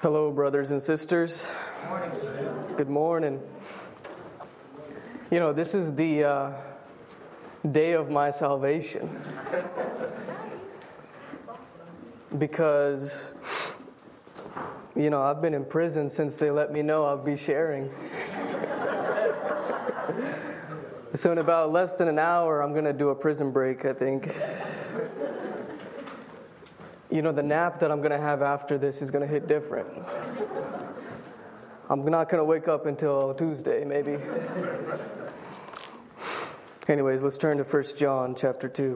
Hello, brothers and sisters. Good morning. You know, this is the day of my salvation. Because, you know, I've been in prison since they let me know I'll be sharing. So in about less than an hour, I'm going to do a prison break, I think. You know, the nap that I'm going to have after this is going to hit different. I'm not going to wake up until Tuesday, maybe. Anyways, let's turn to 1 John chapter 2.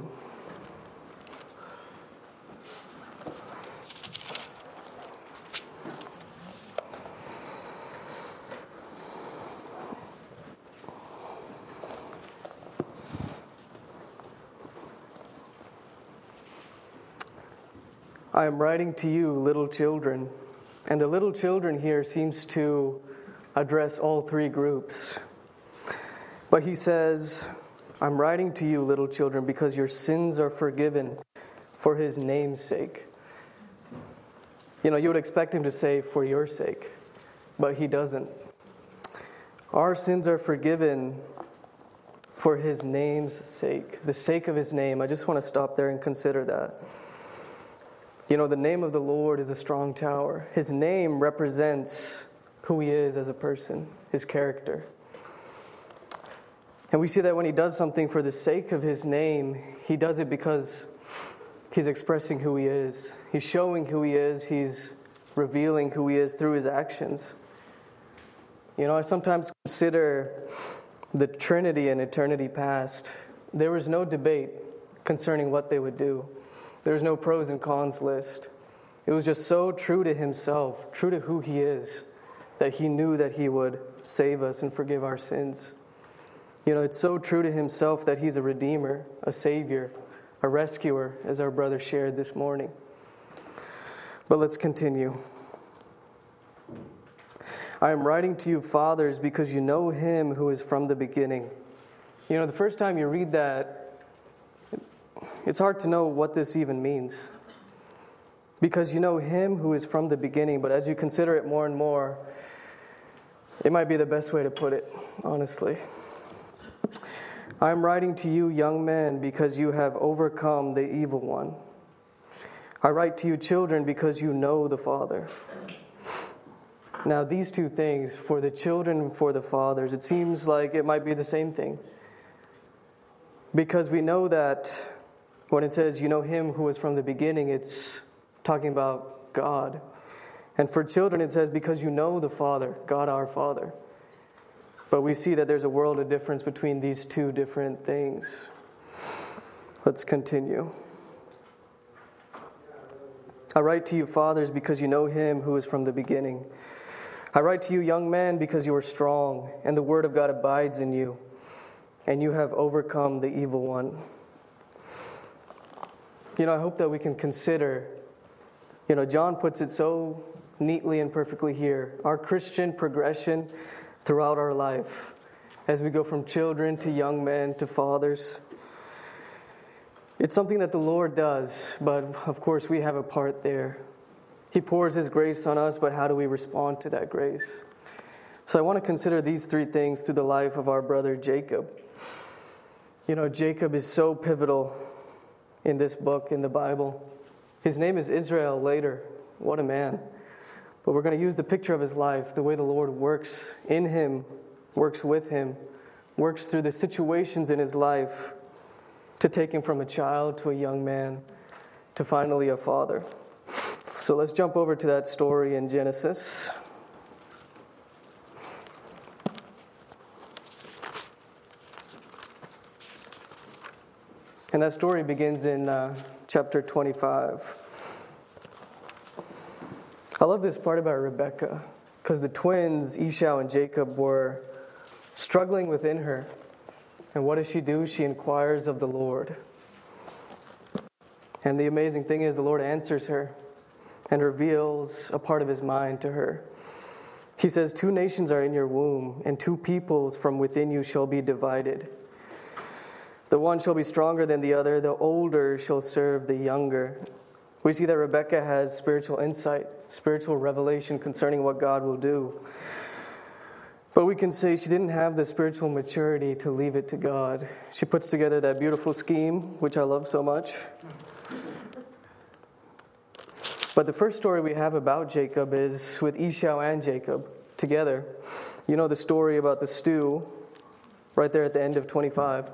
I am writing to you, little children. And the little children here seems to address all three groups. But he says, I'm writing to you, little children, because your sins are forgiven for his name's sake. You know, you would expect him to say, for your sake. But he doesn't. Our sins are forgiven for his name's sake. The sake of his name. I just want to stop there and consider that. You know, the name of the Lord is a strong tower. His name represents who he is as a person, his character. And we see that when he does something for the sake of his name, he does it because he's expressing who he is. He's showing who he is. He's revealing who he is through his actions. You know, I sometimes consider the Trinity in eternity past. There was no debate concerning what they would do. There's no pros and cons list. It was just so true to himself, true to who he is, that he knew that he would save us and forgive our sins. You know, it's so true to himself that he's a redeemer, a savior, a rescuer, as our brother shared this morning. But let's continue. I am writing to you, fathers, because you know him who is from the beginning. You know, the first time you read that, it's hard to know what this even means. Because you know him who is from the beginning, but as you consider it more and more, it might be the best way to put it, honestly. I am writing to you, young men, because you have overcome the evil one. I write to you, children, because you know the Father. Now, these two things, for the children and for the fathers, it seems like it might be the same thing. Because we know that when it says, you know him who is from the beginning, it's talking about God. And for children, it says, because you know the Father, God our Father. But we see that there's a world of difference between these two different things. Let's continue. I write to you, fathers, because you know him who is from the beginning. I write to you, young men, because you are strong, and the word of God abides in you, and you have overcome the evil one. You know, I hope that we can consider, you know, John puts it so neatly and perfectly here, our Christian progression throughout our life, as we go from children to young men to fathers. It's something that the Lord does, but of course we have a part there. He pours his grace on us, but how do we respond to that grace? So I want to consider these three things through the life of our brother Jacob. You know, Jacob is so pivotal in this book, in the Bible. His name is Israel later. What a man. But we're going to use the picture of his life, the way the Lord works in him, works with him, works through the situations in his life to take him from a child to a young man to finally a father. So let's jump over to that story in Genesis. And that story begins in chapter 25. I love this part about Rebekah, because the twins, Esau and Jacob, were struggling within her. And what does she do? She inquires of the Lord. And the amazing thing is the Lord answers her and reveals a part of his mind to her. He says, 2 nations are in your womb, and 2 peoples from within you shall be divided. The one shall be stronger than the other, the older shall serve the younger. We see that Rebekah has spiritual insight, spiritual revelation concerning what God will do. But we can say she didn't have the spiritual maturity to leave it to God. She puts together that beautiful scheme, which I love so much. But the first story we have about Jacob is with Esau and Jacob together. You know the story about the stew right there at the end of 25.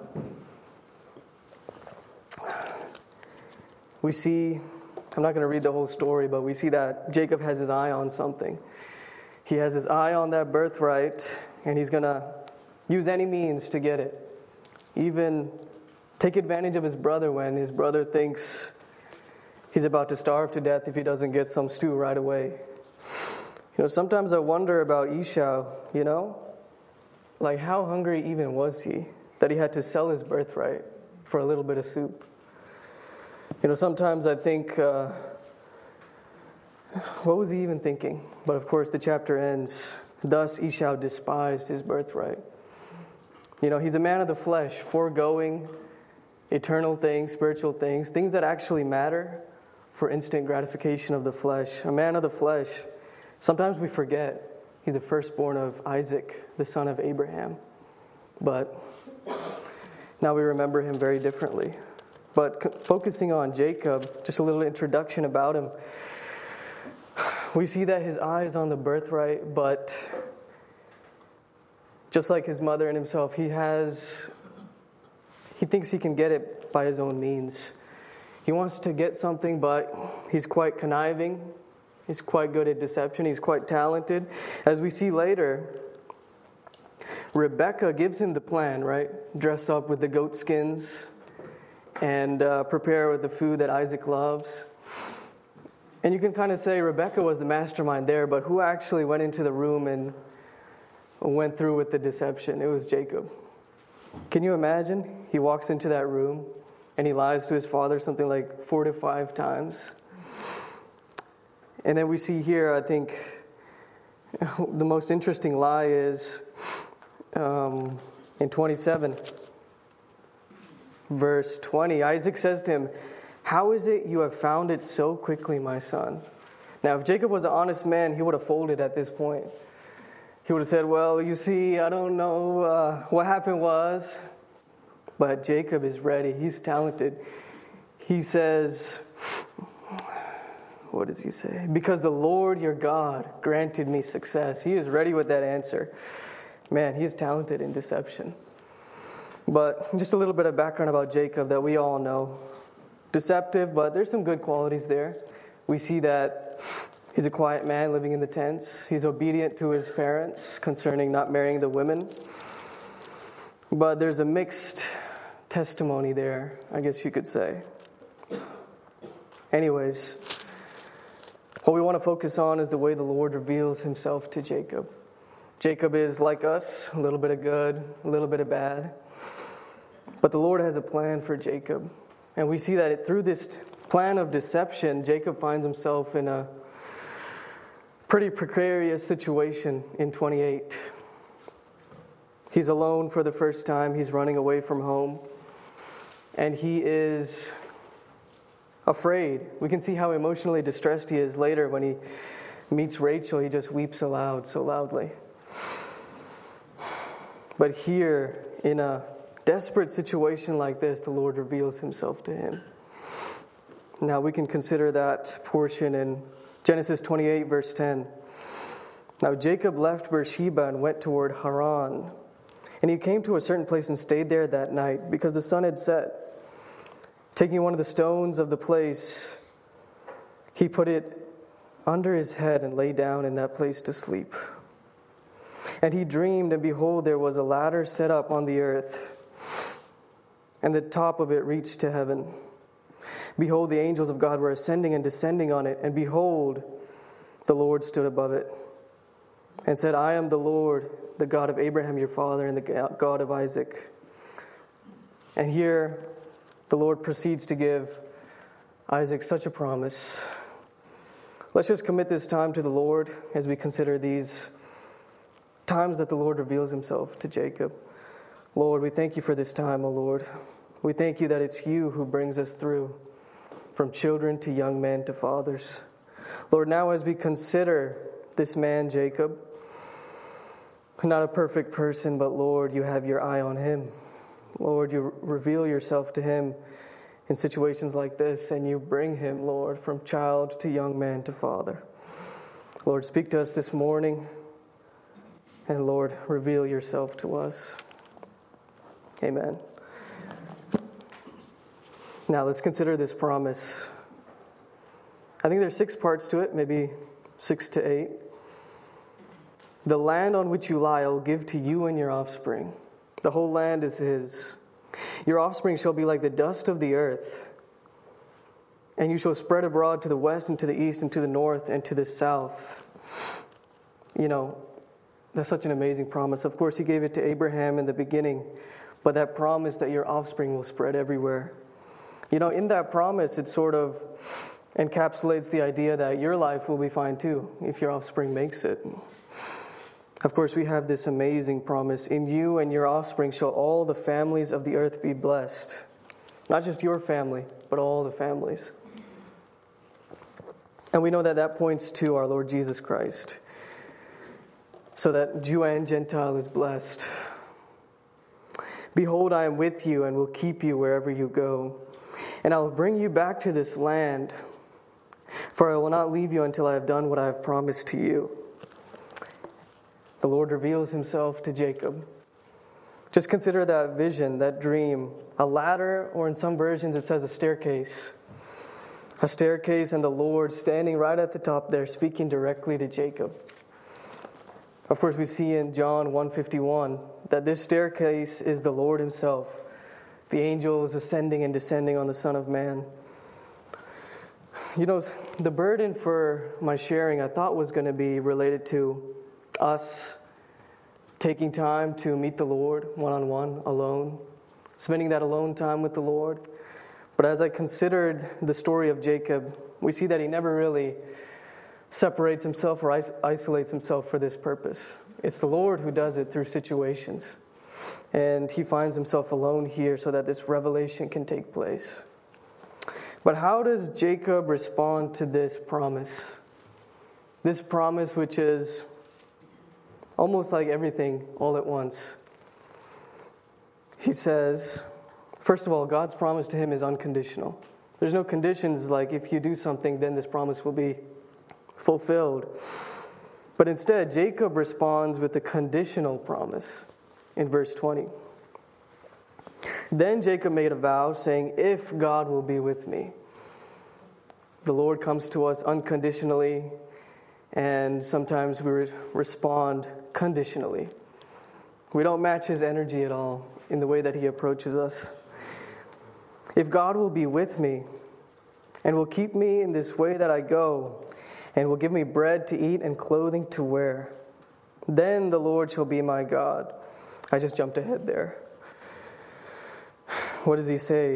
We see, I'm not going to read the whole story, but we see that Jacob has his eye on something. He has his eye on that birthright, and he's going to use any means to get it. Even take advantage of his brother when his brother thinks he's about to starve to death if he doesn't get some stew right away. Sometimes I wonder about Esau, like how hungry even was he that he had to sell his birthright for a little bit of soup? Sometimes I think, what was he even thinking? But of course the chapter ends, thus Esau despised his birthright. He's a man of the flesh, foregoing eternal things, spiritual things, things that actually matter for instant gratification of the flesh. A man of the flesh. Sometimes we forget he's the firstborn of Isaac, the son of Abraham. But now we remember him very differently. But focusing on Jacob, just a little introduction about him. We see that his eye is on the birthright, but just like his mother and himself, he thinks he can get it by his own means. He wants to get something, but he's quite conniving. He's quite good at deception. He's quite talented. As we see later, Rebekah gives him the plan, right? Dress up with the goat skins and prepare with the food that Isaac loves. And you can kind of say Rebekah was the mastermind there, but who actually went into the room and went through with the deception? It was Jacob. Can you imagine? He walks into that room and he lies to his father something like 4 to 5 times. And then we see here, I think, the most interesting lie is in 27, verse 20. Isaac says to him, "How is it you have found it so quickly, my son?" Now, if Jacob was an honest man, he would have folded at this point. He would have said, "Well, you see, I don't know what happened was." But Jacob is ready. He's talented. He says, what does he say? "Because the Lord your God granted me success." He is ready with that answer. Man, he is talented in deception. But just a little bit of background about Jacob that we all know. Deceptive, but there's some good qualities there. We see that he's a quiet man living in the tents. He's obedient to his parents concerning not marrying the women. But there's a mixed testimony there, I guess you could say. Anyways, what we want to focus on is the way the Lord reveals himself to Jacob. Jacob is like us, a little bit of good, a little bit of bad. But the Lord has a plan for Jacob. And we see that through this plan of deception, Jacob finds himself in a pretty precarious situation in 28. He's alone for the first time. He's running away from home. And he is afraid. We can see how emotionally distressed he is later when he meets Rachel. He just weeps aloud, so loudly. But here, in a desperate situation like this, the Lord reveals himself to him. Now we can consider that portion in Genesis 28, verse 10. "Now Jacob left Beersheba and went toward Haran. And he came to a certain place and stayed there that night, because the sun had set. Taking one of the stones of the place, he put it under his head and lay down in that place to sleep. And he dreamed, and behold, there was a ladder set up on the earth, and the top of it reached to heaven. Behold, the angels of God were ascending and descending on it, and behold, the Lord stood above it, and said, I am the Lord, the God of Abraham your father, and the God of Isaac." And here, the Lord proceeds to give Isaac such a promise. Let's just commit this time to the Lord as we consider these times that the Lord reveals himself to Jacob. Lord, we thank you for this time, O Lord. We thank you that it's you who brings us through. from children to young men to fathers. Lord, now as we consider this man, Jacob, not a perfect person, but Lord, you have your eye on him. Lord, you reveal yourself to him in situations like this, and you bring him, Lord, from child to young man to father. Lord, speak to us this morning, and Lord, reveal yourself to us. Amen. Now let's consider this promise. I think there's 6 parts to it, maybe 6 to 8. The land on which you lie I will give to you and your offspring. The whole land is his. Your offspring shall be like the dust of the earth, and you shall spread abroad to the west and to the east and to the north and to the south. You know, that's such an amazing promise. Of course, he gave it to Abraham in the beginning, but that promise that your offspring will spread everywhere. You know, in that promise, it sort of encapsulates the idea that your life will be fine too if your offspring makes it. Of course, we have this amazing promise. In you and your offspring shall all the families of the earth be blessed. Not just your family, but all the families. And we know that that points to our Lord Jesus Christ. So that Jew and Gentile is blessed. Behold, I am with you and will keep you wherever you go. And I will bring you back to this land. For I will not leave you until I have done what I have promised to you. The Lord reveals himself to Jacob. Just consider that vision, that dream. A ladder, or in some versions it says a staircase. A staircase and the Lord standing right at the top there, speaking directly to Jacob. Of course, we see in John 1:51 that this staircase is the Lord himself. The angels ascending and descending on the Son of Man. You know, the burden for my sharing I thought was going to be related to us taking time to meet the Lord one-on-one, alone, spending that alone time with the Lord. But as I considered the story of Jacob, we see that he never really separates himself or isolates himself for this purpose. It's the Lord who does it through situations. And he finds himself alone here so that this revelation can take place. But how does Jacob respond to this promise? This promise which is almost like everything all at once. He says, first of all, God's promise to him is unconditional. There's no conditions like if you do something, then this promise will be fulfilled. But instead, Jacob responds with a conditional promise in verse 20. Then Jacob made a vow saying, if God will be with me. The Lord comes to us unconditionally, and sometimes we respond conditionally. We don't match his energy at all in the way that he approaches us. If God will be with me and will keep me in this way that I go, and will give me bread to eat and clothing to wear, then the Lord shall be my God. I just jumped ahead there. What does he say?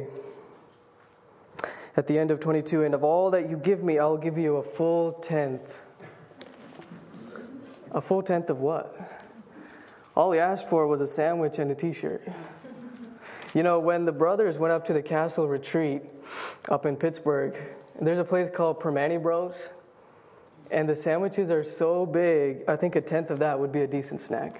At the end of 22, and of all that you give me, I'll give you a full tenth. A full tenth of what? All he asked for was a sandwich and a t-shirt. You know, when the brothers went up to the castle retreat up in Pittsburgh, there's a place called Permane Bros. And the sandwiches are so big, I think a tenth of that would be a decent snack.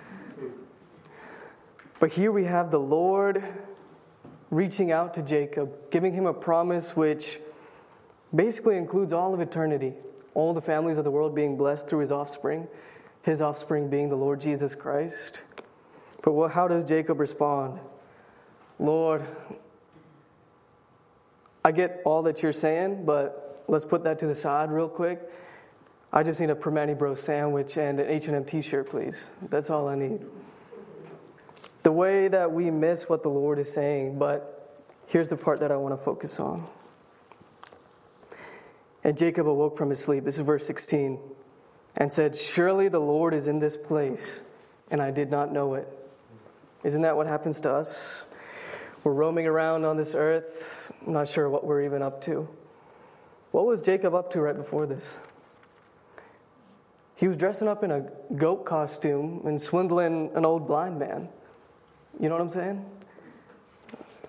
But here we have the Lord reaching out to Jacob, giving him a promise which basically includes all of eternity, all the families of the world being blessed through his offspring being the Lord Jesus Christ. But how does Jacob respond? Lord, I get all that you're saying, but let's put that to the side real quick. I just need a Permane Bros sandwich and an H&M t-shirt, please. That's all I need. The way that we miss what the Lord is saying, but here's the part that I want to focus on. And Jacob awoke from his sleep, this is verse 16, and said, surely the Lord is in this place, and I did not know it. Isn't that what happens to us? We're roaming around on this earth, I'm not sure what we're even up to. What was Jacob up to right before this? He was dressing up in a goat costume and swindling an old blind man. You know what I'm saying?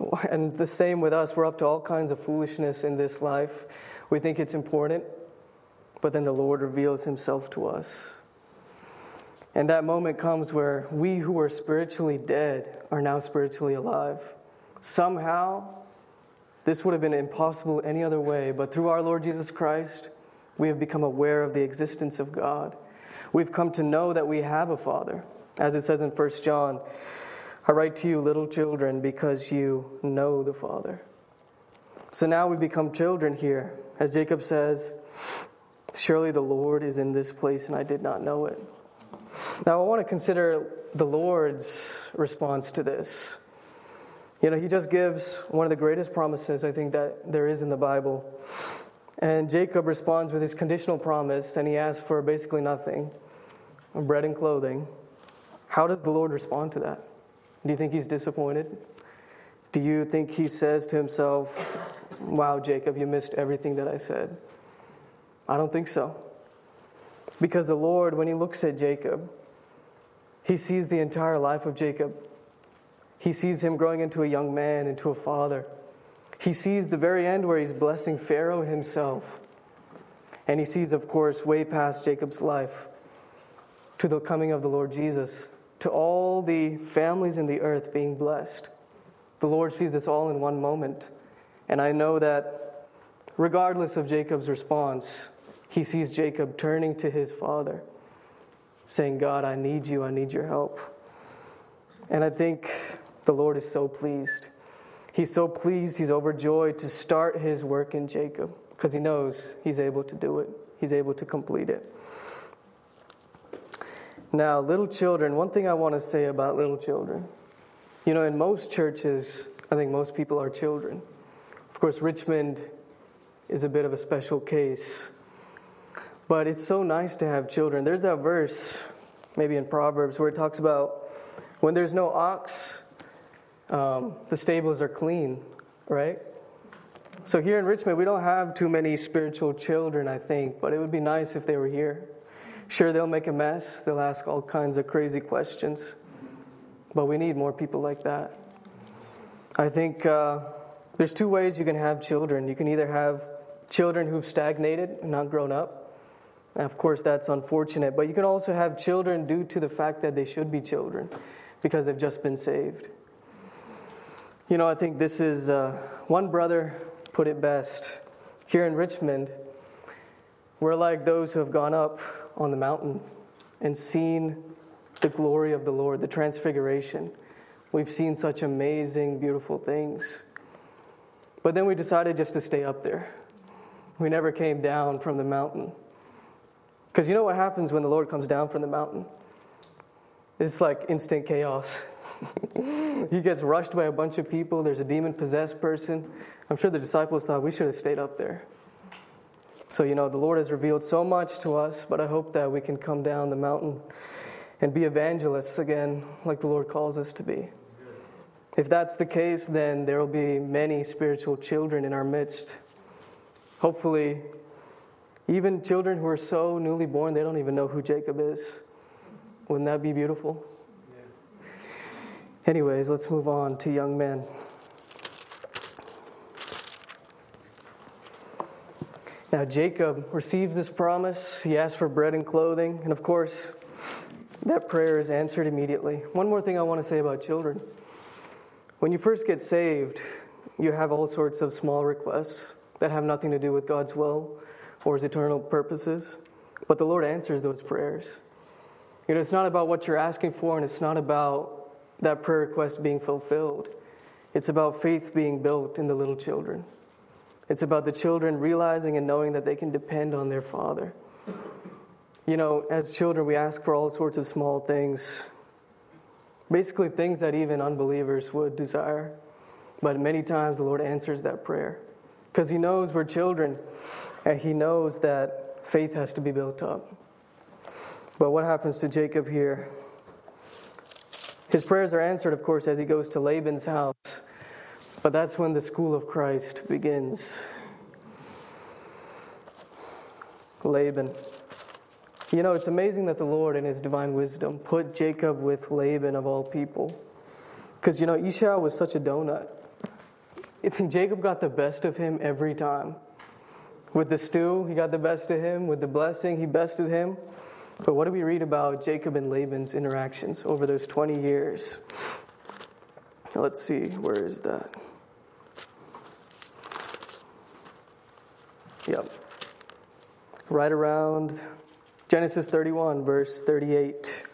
And the same with us. We're up to all kinds of foolishness in this life. We think it's important, but then the Lord reveals himself to us. And that moment comes where we who were spiritually dead are now spiritually alive. Somehow, this would have been impossible any other way, but through our Lord Jesus Christ, we have become aware of the existence of God. We've come to know that we have a Father. As it says in 1 John, I write to you, little children, because you know the Father. So now we become children here. As Jacob says, surely the Lord is in this place and I did not know it. Now I want to consider the Lord's response to this. He just gives one of the greatest promises I think that there is in the Bible. And Jacob responds with his conditional promise, and he asks for basically nothing, bread and clothing. How does the Lord respond to that? Do you think he's disappointed? Do you think he says to himself, wow, Jacob, you missed everything that I said? I don't think so. Because the Lord, when he looks at Jacob, he sees the entire life of Jacob. He sees him growing into a young man, into a father. He sees the very end where he's blessing Pharaoh himself. And he sees, of course, way past Jacob's life to the coming of the Lord Jesus, to all the families in the earth being blessed. The Lord sees this all in one moment. And I know that regardless of Jacob's response, he sees Jacob turning to his father, saying, God, I need you, I need your help. And I think the Lord is so pleased. He's so pleased, he's overjoyed to start his work in Jacob because he knows he's able to do it. He's able to complete it. Now, little children, one thing I want to say about little children. In most churches, I think most people are children. Of course, Richmond is a bit of a special case. But it's so nice to have children. There's that verse, maybe in Proverbs, where it talks about when there's no ox, the stables are clean, right? So here in Richmond, we don't have too many spiritual children, I think, but it would be nice if they were here. Sure, they'll make a mess. They'll ask all kinds of crazy questions. But we need more people like that. I think there's two ways you can have children. You can either have children who've stagnated and not grown up. And of course, that's unfortunate. But you can also have children due to the fact that they should be children because they've just been saved. I think this is, one brother put it best. Here in Richmond, we're like those who have gone up on the mountain and seen the glory of the Lord, the transfiguration. We've seen such amazing, beautiful things. But then we decided just to stay up there. We never came down from the mountain. Because you know what happens when the Lord comes down from the mountain? It's like instant chaos. He gets rushed by a bunch of people. There's a demon-possessed person. I'm sure the disciples thought we should have stayed up there. So, the Lord has revealed so much to us, but I hope that we can come down the mountain and be evangelists again, like the Lord calls us to be. If that's the case, then there will be many spiritual children in our midst. Hopefully, even children who are so newly born, they don't even know who Jacob is. Wouldn't that be beautiful? Yeah. Anyways, let's move on to young men. Now, Jacob receives this promise. He asks for bread and clothing. And of course, that prayer is answered immediately. One more thing I want to say about children. When you first get saved, you have all sorts of small requests that have nothing to do with God's will or his eternal purposes. But the Lord answers those prayers. It's not about what you're asking for, and it's not about that prayer request being fulfilled. It's about faith being built in the little children. It's about the children realizing and knowing that they can depend on their Father. As children, we ask for all sorts of small things. Basically, things that even unbelievers would desire. But many times, the Lord answers that prayer. Because he knows we're children, and he knows that faith has to be built up. But what happens to Jacob here? His prayers are answered, of course, as he goes to Laban's house. But that's when the school of Christ begins. Laban. It's amazing that the Lord, in his divine wisdom, put Jacob with Laban of all people. Because, Esau was such a donut. I think Jacob got the best of him every time. With the stew, he got the best of him. With the blessing, he bested him. But what do we read about Jacob and Laban's interactions over those 20 years? Let's see, where is that? Yep. Right around Genesis 31, verse 38.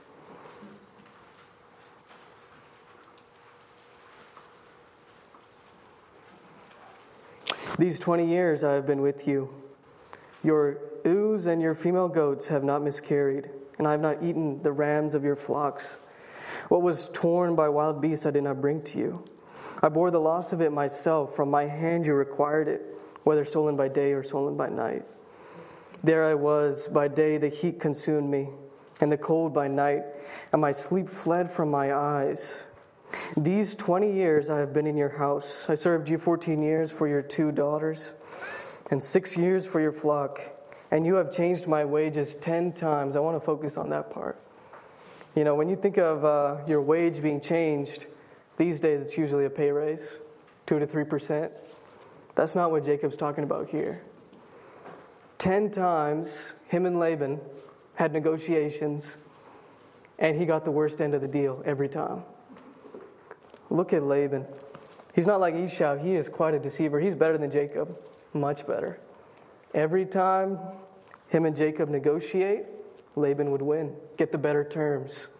These 20 years I have been with you. Your ewes and your female goats have not miscarried, and I have not eaten the rams of your flocks. What was torn by wild beasts I did not bring to you. I bore the loss of it myself. From my hand you required it, whether stolen by day or stolen by night. There I was. By day the heat consumed me, and the cold by night, and my sleep fled from my eyes. These 20 years I have been in your house. I served you 14 years for your 2 daughters, and 6 years for your flock, and you have changed my wages 10 times. I want to focus on that part. You know, when you think of your wage being changed, these days it's usually a pay raise, 2 to 3%. That's not what Jacob's talking about here. 10 times, him and Laban had negotiations, and he got the worst end of the deal every time. Look at Laban. He's not like Esau. He is quite a deceiver. He's better than Jacob. Much better. Every time him and Jacob negotiate, Laban would win, get the better terms.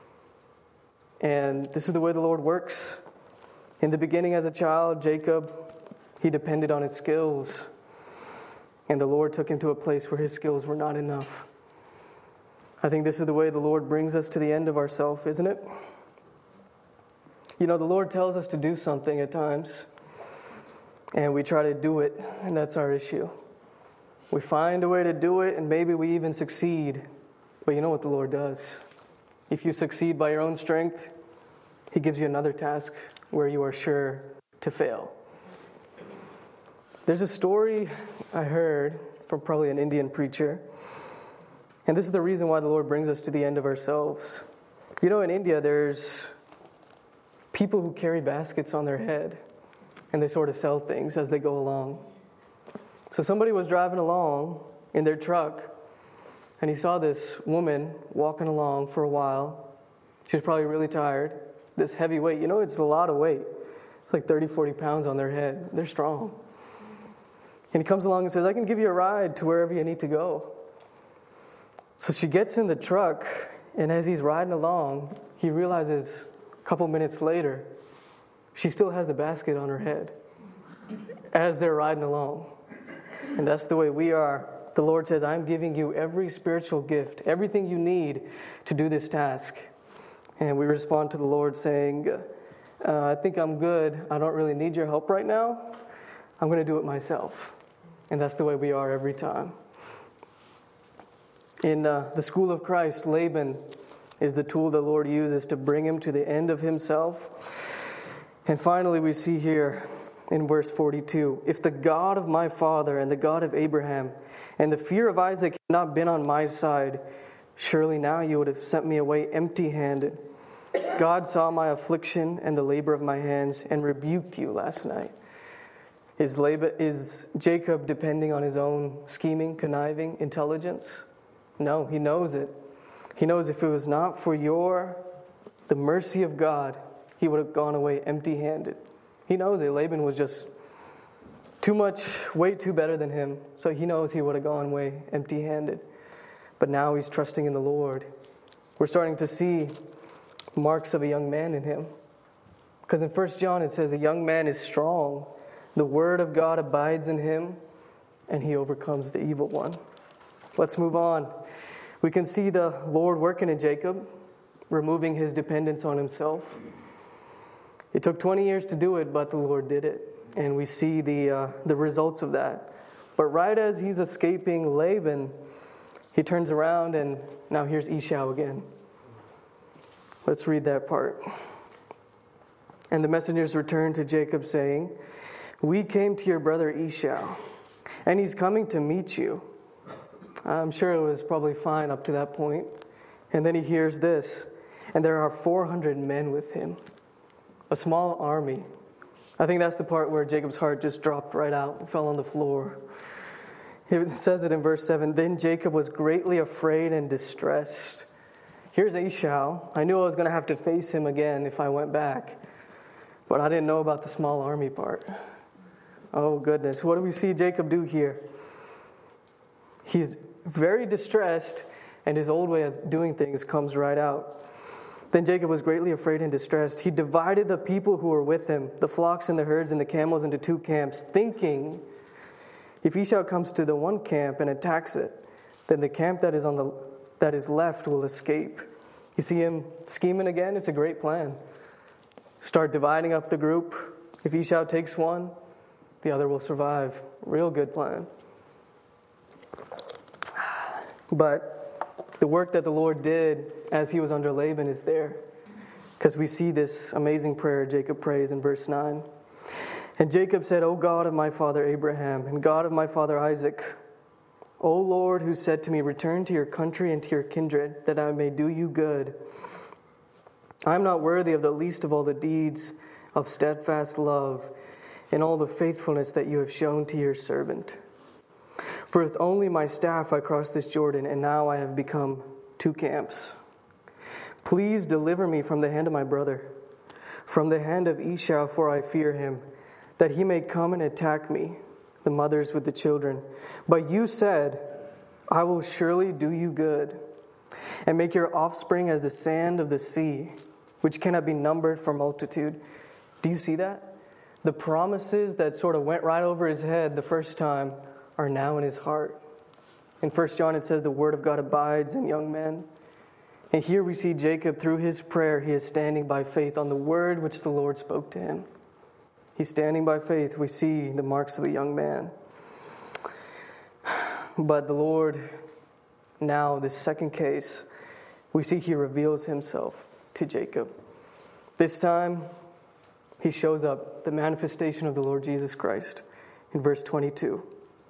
And this is the way the Lord works. In the beginning as a child, Jacob, he depended on his skills. And the Lord took him to a place where his skills were not enough. I think this is the way the Lord brings us to the end of ourselves, isn't it? You know, the Lord tells us to do something at times, and we try to do it, and that's our issue. We find a way to do it, and maybe we even succeed. But you know what the Lord does? If you succeed by your own strength, He gives you another task where you are sure to fail. There's a story I heard from probably an Indian preacher, and this is the reason why the Lord brings us to the end of ourselves. You know, in India, there's people who carry baskets on their head, and they sort of sell things as they go along. So somebody was driving along in their truck, and he saw this woman walking along for a while. She was probably really tired. This heavy weight, you know, it's a lot of weight. It's like 30, 40 pounds on their head. They're strong. And he comes along and says, I can give you a ride to wherever you need to go. So she gets in the truck, and as he's riding along, he realizes a couple minutes later, she still has the basket on her head as they're riding along. And that's the way we are. The Lord says, I'm giving you every spiritual gift, everything you need to do this task. And we respond to the Lord saying, I think I'm good. I don't really need your help right now. I'm going to do it myself. And that's the way we are every time. In the school of Christ, Laban is the tool the Lord uses to bring him to the end of himself. And finally, we see here in verse 42, if the God of my father and the God of Abraham and the fear of Isaac had not been on my side, surely now you would have sent me away empty-handed. God saw my affliction and the labor of my hands and rebuked you last night. Is Jacob depending on his own scheming, conniving, intelligence? No, he knows it. He knows if it was not for the mercy of God, he would have gone away empty-handed. He knows it. Laban was just way too better than him. So he knows he would have gone away empty-handed. But now he's trusting in the Lord. We're starting to see marks of a young man in him. Because in 1 John it says, a young man is strong. The word of God abides in him, and he overcomes the evil one. Let's move on. We can see the Lord working in Jacob, removing his dependence on himself. It took 20 years to do it, but the Lord did it. And we see the results of that. But right as he's escaping Laban, he turns around and now here's Esau again. Let's read that part. And the messengers returned to Jacob saying, we came to your brother Esau, and he's coming to meet you. I'm sure it was probably fine up to that point. And then he hears this, and there are 400 men with him. A small army. I think that's the part where Jacob's heart just dropped right out and fell on the floor. It says it in verse 7, "Then Jacob was greatly afraid and distressed." Here's Esau. I knew I was going to have to face him again if I went back, but I didn't know about the small army part. Oh, goodness. What do we see Jacob do here? He's very distressed, and his old way of doing things comes right out. Then Jacob was greatly afraid and distressed. He divided the people who were with him, the flocks and the herds and the camels, into 2 camps, thinking, if Esau comes to the one camp and attacks it, then the camp that is left will escape. You see him scheming again? It's a great plan. Start dividing up the group. If Esau takes one, the other will survive. Real good plan. But the work that the Lord did as he was under Laban is there, because we see this amazing prayer Jacob prays in verse 9. "And Jacob said, O God of my father Abraham, and God of my father Isaac, O Lord, who said to me, return to your country and to your kindred, that I may do you good. I am not worthy of the least of all the deeds of steadfast love and all the faithfulness that you have shown to your servant. For with only my staff I crossed this Jordan, and now I have become 2 camps. Please deliver me from the hand of my brother, from the hand of Esau, for I fear him, that he may come and attack me, the mothers with the children. But you said, I will surely do you good, and make your offspring as the sand of the sea, which cannot be numbered for multitude." Do you see that? The promises that sort of went right over his head the first time are now in his heart. In 1 John it says the word of God abides in young men. And here we see Jacob, through his prayer, he is standing by faith on the word which the Lord spoke to him. He's standing by faith. We see the marks of a young man. But the Lord, now, this second case, we see he reveals himself to Jacob. This time, he shows up, the manifestation of the Lord Jesus Christ, in verse 22.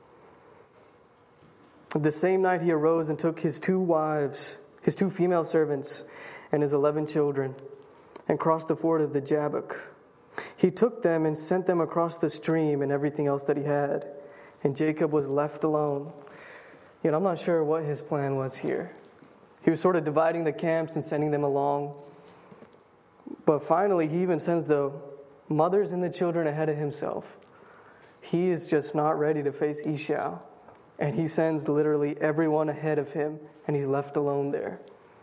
The same night he arose and took his 2 wives, his 2 female servants, and his 11 children, and crossed the ford of the Jabbok. He took them and sent them across the stream and everything else that he had. And Jacob was left alone. I'm not sure what his plan was here. He was sort of dividing the camps and sending them along. But finally, he even sends the mothers and the children ahead of himself. He is just not ready to face Esau. And he sends literally everyone ahead of him, and he's left alone there.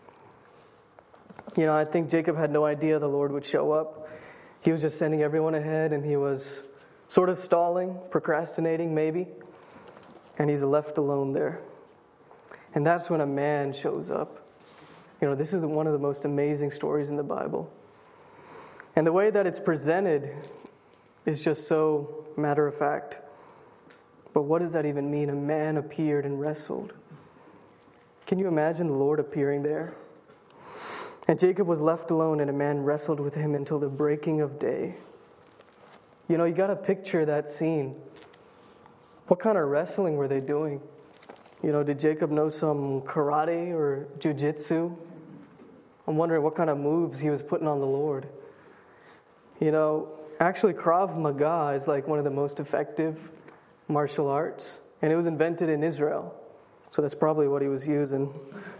I think Jacob had no idea the Lord would show up. He was just sending everyone ahead, and he was sort of stalling, procrastinating maybe, and he's left alone there. And that's when a man shows up. This is one of the most amazing stories in the Bible. And the way that it's presented is just so matter of fact. But what does that even mean? A man appeared and wrestled. Can you imagine the Lord appearing there? And Jacob was left alone, and a man wrestled with him until the breaking of day. You got to picture that scene. What kind of wrestling were they doing? Did Jacob know some karate or jiu-jitsu? I'm wondering what kind of moves he was putting on the Lord. Actually Krav Maga is like one of the most effective martial arts, and it was invented in Israel. So that's probably what he was using.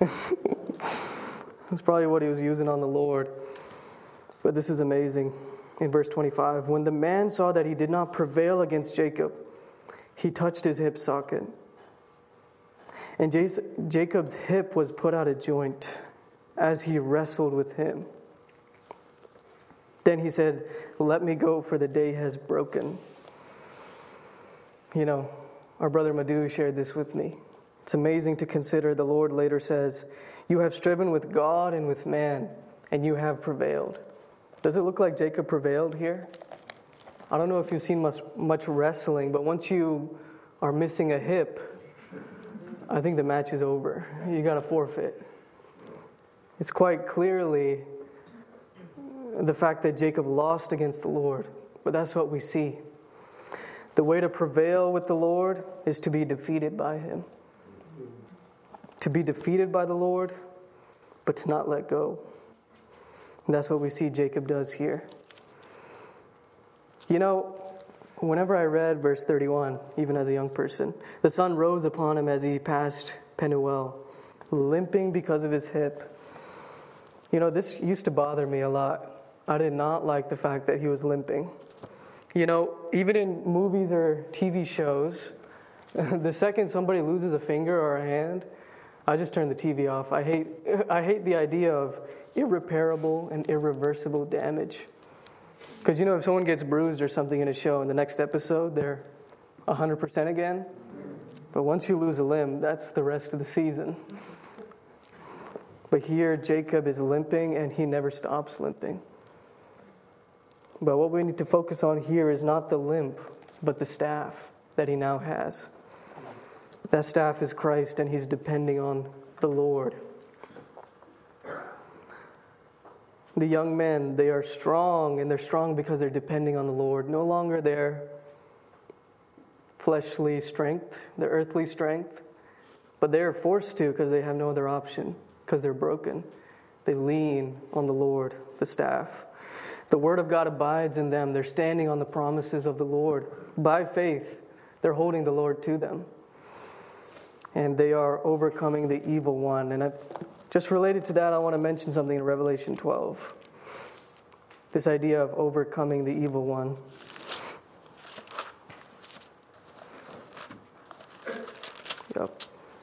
That's probably what he was using on the Lord. But this is amazing. In verse 25, when the man saw that he did not prevail against Jacob, he touched his hip socket. And Jacob's hip was put out of joint as he wrestled with him. Then he said, let me go, for the day has broken. Our brother Madhu shared this with me. It's amazing to consider. The Lord later says, you have striven with God and with man, and you have prevailed. Does it look like Jacob prevailed here? I don't know if you've seen much wrestling, but once you are missing a hip, I think the match is over. You got to forfeit. It's quite clearly the fact that Jacob lost against the Lord, but that's what we see. The way to prevail with the Lord is to be defeated by him. To be defeated by the Lord, but to not let go. And that's what we see Jacob does here. You know, whenever I read verse 31, even as a young person, the sun rose upon him as he passed Penuel, limping because of his hip. You know, this used to bother me a lot. I did not like the fact that he was limping. You know, even in movies or TV shows, the second somebody loses a finger or a hand, I just turn the TV off. I hate the idea of irreparable and irreversible damage. Because, you know, if someone gets bruised or something in a show, in the next episode, they're 100% again. But once you lose a limb, that's the rest of the season. But here, Jacob is limping, and he never stops limping. But what we need to focus on here is not the limp, but the staff that he now has. That staff is Christ, and he's depending on the Lord. The young men, they are strong, and they're strong because they're depending on the Lord. No longer their fleshly strength, their earthly strength, but they are forced to because they have no other option, because they're broken. They lean on the Lord, the staff. The Word of God abides in them. They're standing on the promises of the Lord. By faith, they're holding the Lord to them. And they are overcoming the evil one. And just related to that, I want to mention something in Revelation 12. This idea of overcoming the evil one. Yep.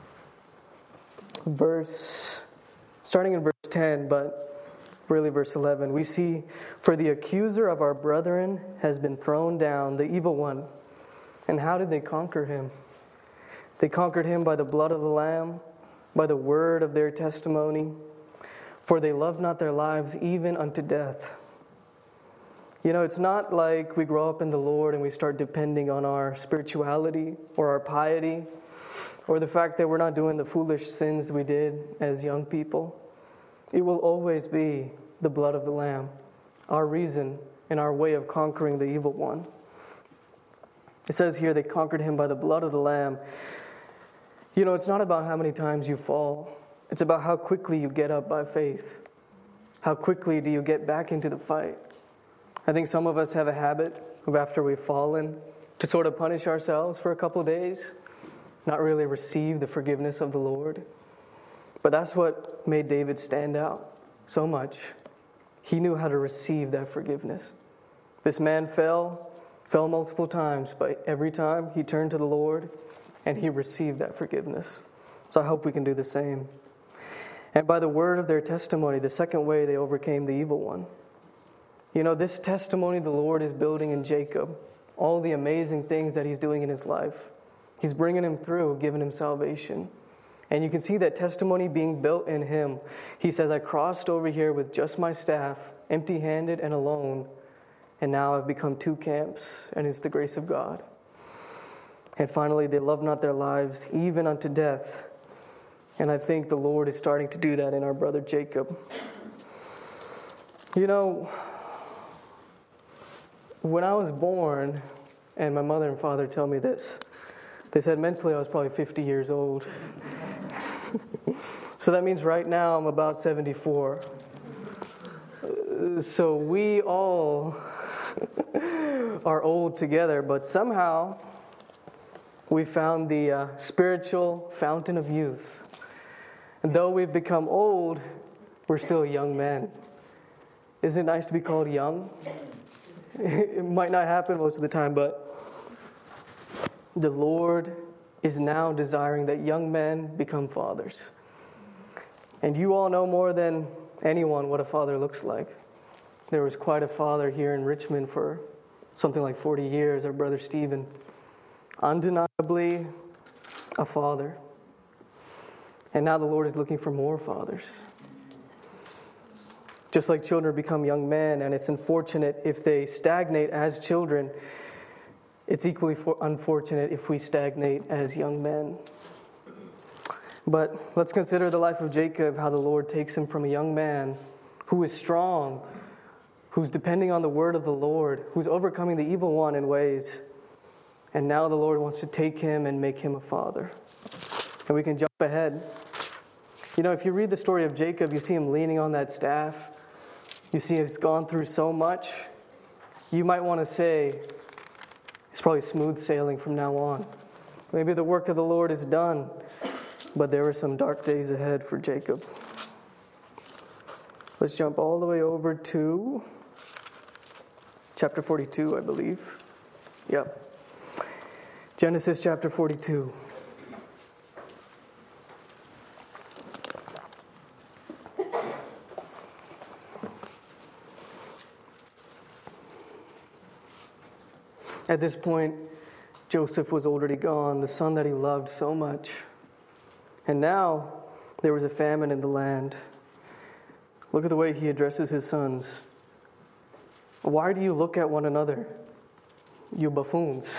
Starting in verse 10, but really verse 11, we see, "For the accuser of our brethren has been thrown down, the evil one." And how did they conquer him? They conquered him by the blood of the Lamb, by the word of their testimony, for they loved not their lives even unto death. You know, it's not like we grow up in the Lord and we start depending on our spirituality or our piety or the fact that we're not doing the foolish sins we did as young people. It will always be the blood of the Lamb, our reason and our way of conquering the evil one. It says here they conquered him by the blood of the Lamb. You know, it's not about how many times you fall. It's about how quickly you get up by faith. How quickly do you get back into the fight? I think some of us have a habit of, after we've fallen, to sort of punish ourselves for a couple of days, not really receive the forgiveness of the Lord. But that's what made David stand out so much. He knew how to receive that forgiveness. This man fell multiple times, but every time he turned to the Lord and he received that forgiveness. So I hope we can do the same. And by the word of their testimony, the second way they overcame the evil one. You know, this testimony the Lord is building in Jacob, all the amazing things that he's doing in his life. He's bringing him through, giving him salvation. And you can see that testimony being built in him. He says, "I crossed over here with just my staff, empty-handed and alone, and now I've become two camps, and it's the grace of God." And finally, they love not their lives even unto death. And I think the Lord is starting to do that in our brother Jacob. You know, when I was born, and my mother and father tell me this, they said mentally I was probably 50 years old. So that means right now I'm about 74. So we all are old together, but somehow we found the spiritual fountain of youth. And though we've become old, we're still young men. Isn't it nice to be called young? It might not happen most of the time, but the Lord is now desiring that young men become fathers. And you all know more than anyone what a father looks like. There was quite a father here in Richmond for something like 40 years, our brother Stephen. Undeniably a father. And now the Lord is looking for more fathers. Just like children become young men, and it's unfortunate if they stagnate as children, it's equally unfortunate if we stagnate as young men. But let's consider the life of Jacob, how the Lord takes him from a young man who is strong, who's depending on the word of the Lord, who's overcoming the evil one in ways. And now the Lord wants to take him and make him a father. And we can jump ahead. You know, if you read the story of Jacob, you see him leaning on that staff. You see he's gone through so much. you might want to say it's probably smooth sailing from now on. Maybe the work of the Lord is done, but there were some dark days ahead for Jacob. Let's jump all the way over to chapter 42, I believe. Yep. Genesis chapter 42. At this point, Joseph was already gone, the son that he loved so much. And now there was a famine in the land. Look at the way he addresses his sons. Why do you look at one another, you buffoons?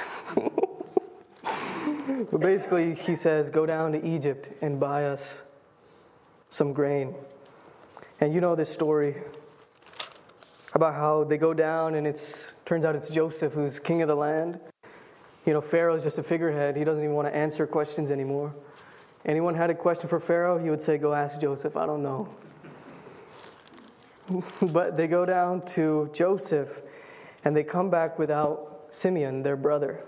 But basically, he says, go down to Egypt and buy us some grain. And you know this story about how they go down and turns out it's Joseph who's king of the land. You know, Pharaoh's just a figurehead. He doesn't even want to answer questions anymore. Anyone had a question for Pharaoh, he would say, go ask Joseph. I don't know. But they go down to Joseph and they come back without Simeon, their brother.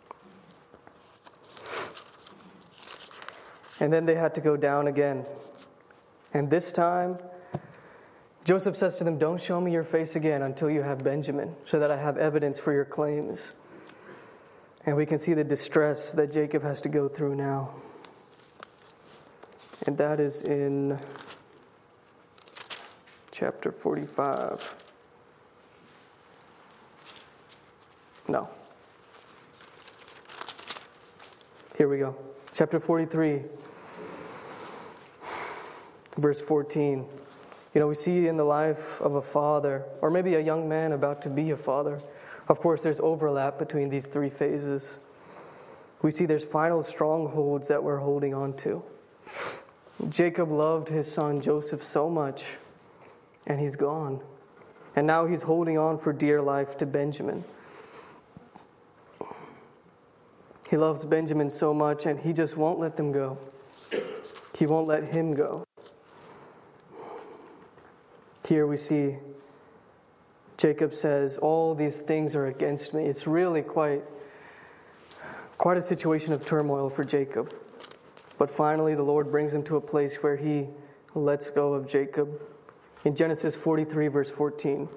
And then they had to go down again. And this time, Joseph says to them, don't show me your face again until you have Benjamin, so that I have evidence for your claims. And we can see the distress that Jacob has to go through now. And that is in chapter 45. No. Here we go. Chapter 43, verse 14. You know, we see in the life of a father, or maybe a young man about to be a father. Of course, there's overlap between these three phases. We see there's final strongholds that we're holding on to. Jacob loved his son Joseph so much, and he's gone. And now he's holding on for dear life to Benjamin. He loves Benjamin so much, and he just won't let them go. He won't let him go. Here we see Jacob says, all these things are against me. It's really quite a situation of turmoil for Jacob. But finally, the Lord brings him to a place where he lets go of Jacob. In Genesis 43, verse 14.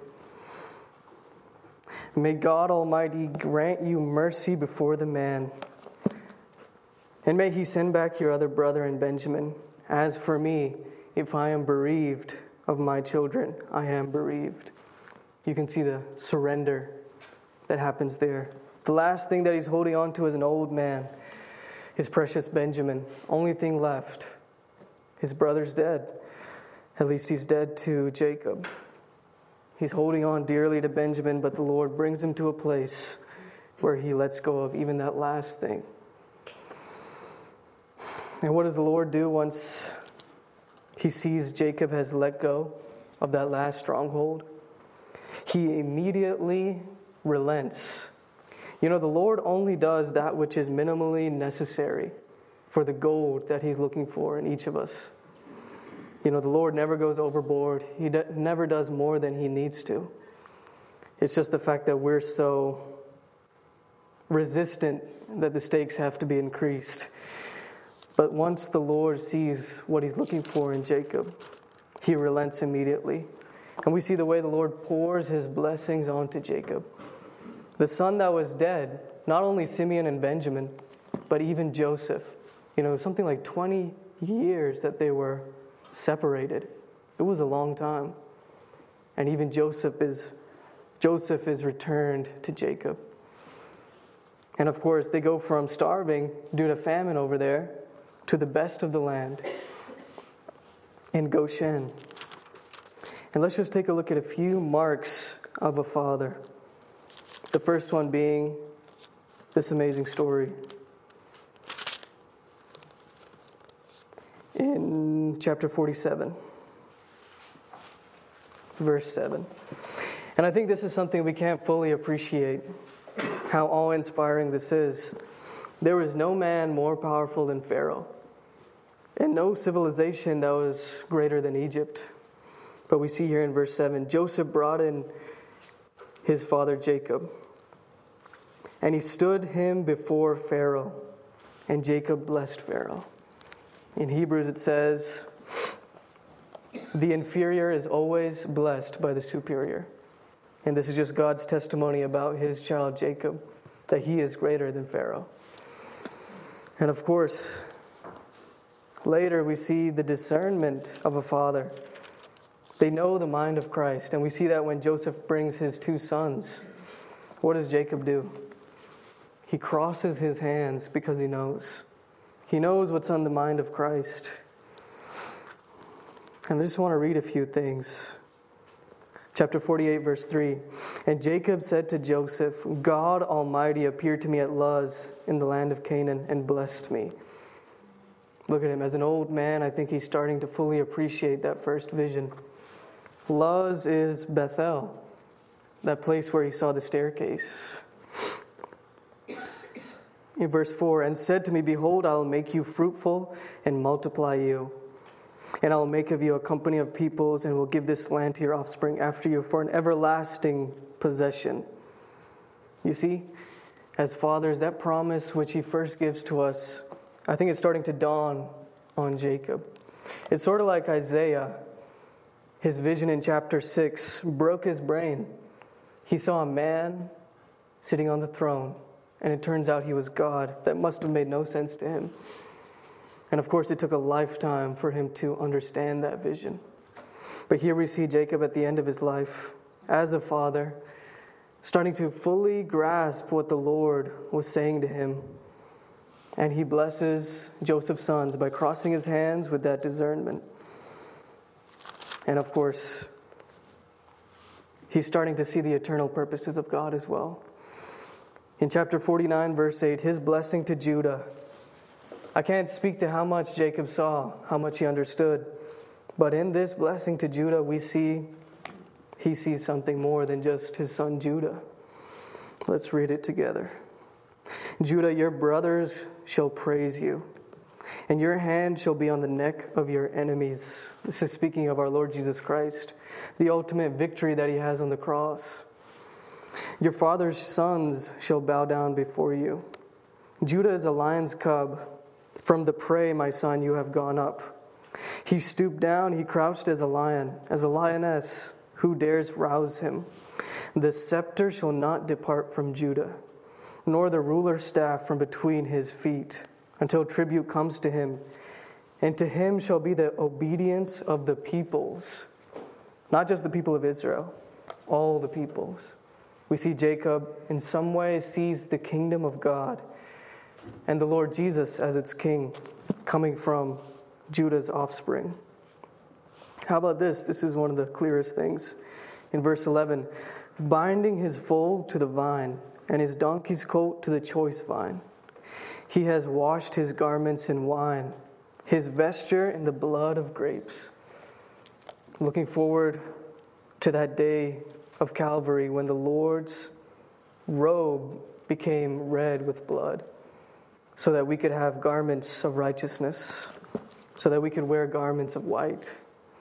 May God Almighty grant you mercy before the man, and may he send back your other brother and Benjamin. As for me, if I am bereaved of my children, I am bereaved. You can see the surrender that happens there. The last thing that he's holding on to as an old man, his precious Benjamin. Only thing left. His brother's dead. At least he's dead to Jacob. He's holding on dearly to Benjamin, but the Lord brings him to a place where he lets go of even that last thing. And what does the Lord do once he sees Jacob has let go of that last stronghold? He immediately relents. You know, the Lord only does that which is minimally necessary for the gold that he's looking for in each of us. You know, the Lord never goes overboard. He never does more than he needs to. It's just the fact that we're so resistant that the stakes have to be increased. But once the Lord sees what he's looking for in Jacob, he relents immediately. And we see the way the Lord pours his blessings onto Jacob. The son that was dead, not only Simeon and Benjamin, but even Joseph. You know, something like 20 years that they were separated. It was a long time. And even Joseph is returned to Jacob. And of course, they go from starving due to famine over there to the best of the land in Goshen. And let's just take a look at a few marks of a father. The first one being this amazing story. In chapter 47, verse 7. And I think this is something we can't fully appreciate, how awe-inspiring this is. There was no man more powerful than Pharaoh, and no civilization that was greater than Egypt. But we see here in verse 7, Joseph brought in his father Jacob. And he stood him before Pharaoh, and Jacob blessed Pharaoh. In Hebrews it says, the inferior is always blessed by the superior. And this is just God's testimony about his child Jacob, that he is greater than Pharaoh. And of course, later we see the discernment of a father. They know the mind of Christ. And we see that when Joseph brings his two sons. What does Jacob do? He crosses his hands because he knows. He knows what's on the mind of Christ. And I just want to read a few things. Chapter 48, verse 3. And Jacob said to Joseph, God Almighty appeared to me at Luz in the land of Canaan and blessed me. Look at him. As an old man, I think he's starting to fully appreciate that first vision. Luz is Bethel, that place where he saw the staircase. In verse 4, and said to me, behold, I will make you fruitful and multiply you. And I will make of you a company of peoples, and will give this land to your offspring after you for an everlasting possession. You see, as fathers, that promise which he first gives to us, I think it's starting to dawn on Jacob. It's sort of like Isaiah. His vision in chapter 6 broke his brain. He saw a man sitting on the throne, and it turns out he was God. That must have made no sense to him. And of course, it took a lifetime for him to understand that vision. But here we see Jacob at the end of his life, as a father, starting to fully grasp what the Lord was saying to him. And he blesses Joseph's sons by crossing his hands with that discernment. And of course, he's starting to see the eternal purposes of God as well. In chapter 49, verse 8, his blessing to Judah. I can't speak to how much Jacob saw, how much he understood. But in this blessing to Judah, we see he sees something more than just his son Judah. Let's read it together. Judah, your brothers shall praise you, and your hand shall be on the neck of your enemies. This is speaking of our Lord Jesus Christ, the ultimate victory that he has on the cross. Your father's sons shall bow down before you. Judah is a lion's cub. From the prey, my son, you have gone up. He stooped down, he crouched as a lion, as a lioness. Who dares rouse him? The scepter shall not depart from Judah, nor the ruler's staff from between his feet, until tribute comes to him. And to him shall be the obedience of the peoples. Not just the people of Israel, all the peoples. We see Jacob in some way sees the kingdom of God and the Lord Jesus as its king coming from Judah's offspring. How about this? This is one of the clearest things. In verse 11, binding his foal to the vine and his donkey's coat to the choice vine. He has washed his garments in wine, his vesture in the blood of grapes. Looking forward to that day of Calvary when the Lord's robe became red with blood, so that we could have garments of righteousness, so that we could wear garments of white.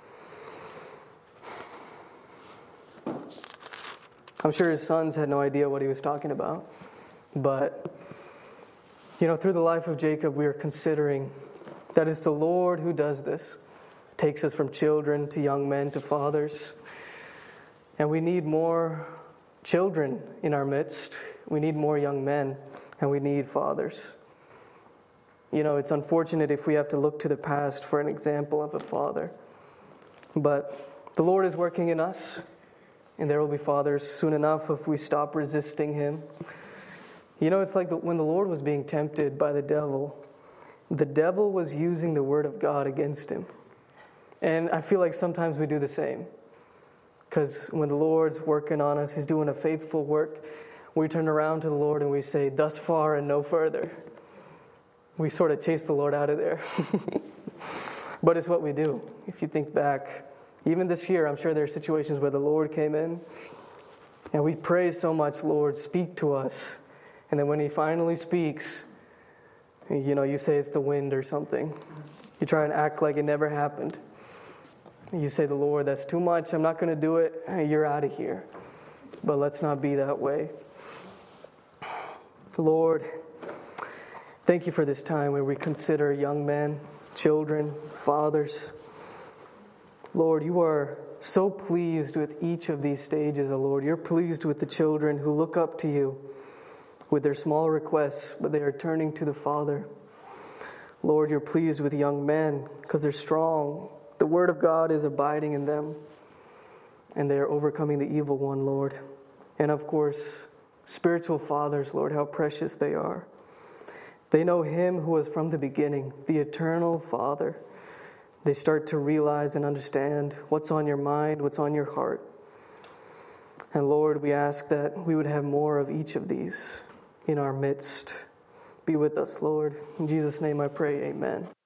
I'm sure his sons had no idea what he was talking about. But, through the life of Jacob, we are considering that it's the Lord who does this. Takes us from children to young men to fathers. And we need more children in our midst. We need more young men, and we need fathers. It's unfortunate if we have to look to the past for an example of a father. But the Lord is working in us, and there will be fathers soon enough if we stop resisting him. It's like when the Lord was being tempted by the devil was using the word of God against him. And I feel like sometimes we do the same. Because when the Lord's working on us, he's doing a faithful work, we turn around to the Lord and we say, thus far and no further. We sort of chase the Lord out of there. But it's what we do. If you think back, even this year, I'm sure there are situations where the Lord came in and we pray so much, Lord, speak to us. And then when he finally speaks, you say it's the wind or something. You try and act like it never happened. You say, the Lord, that's too much. I'm not going to do it. You're out of here. but let's not be that way. Lord, thank you for this time where we consider young men, children, fathers. Lord, you are so pleased with each of these stages, O Lord. You're pleased with the children who look up to you with their small requests, but they are turning to the Father. Lord, you're pleased with young men because they're strong. The Word of God is abiding in them, and they are overcoming the evil one, Lord. And of course, spiritual fathers, Lord, how precious they are. They know Him who was from the beginning, the eternal Father. They start to realize and understand what's on your mind, what's on your heart. And Lord, we ask that we would have more of each of these in our midst. Be with us, Lord. In Jesus' name I pray, amen.